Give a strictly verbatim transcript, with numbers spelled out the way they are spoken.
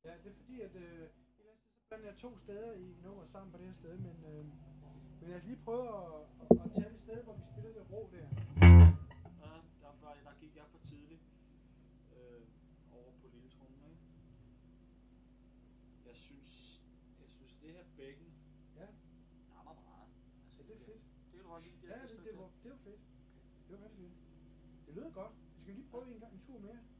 Ja, det er fordi, at øh, et eller andet sted, så blander jeg to steder i nummer sammen på det her sted, men, øh, men lad os lige prøve at, at, at tage det sted, hvor vi spiller det ro der. Ja, der, var, der gik jeg for tidligt øh, over på lille trommen, ikke? Jeg synes, jeg synes det her bækken Ja. rammer meget. Altså, Ja, det er fedt. Det kan du godt lide. Ja, det, det, var, det var fedt. Det var rigtig fedt. Det lød godt. Vi skal lige prøve en gang en tur mere.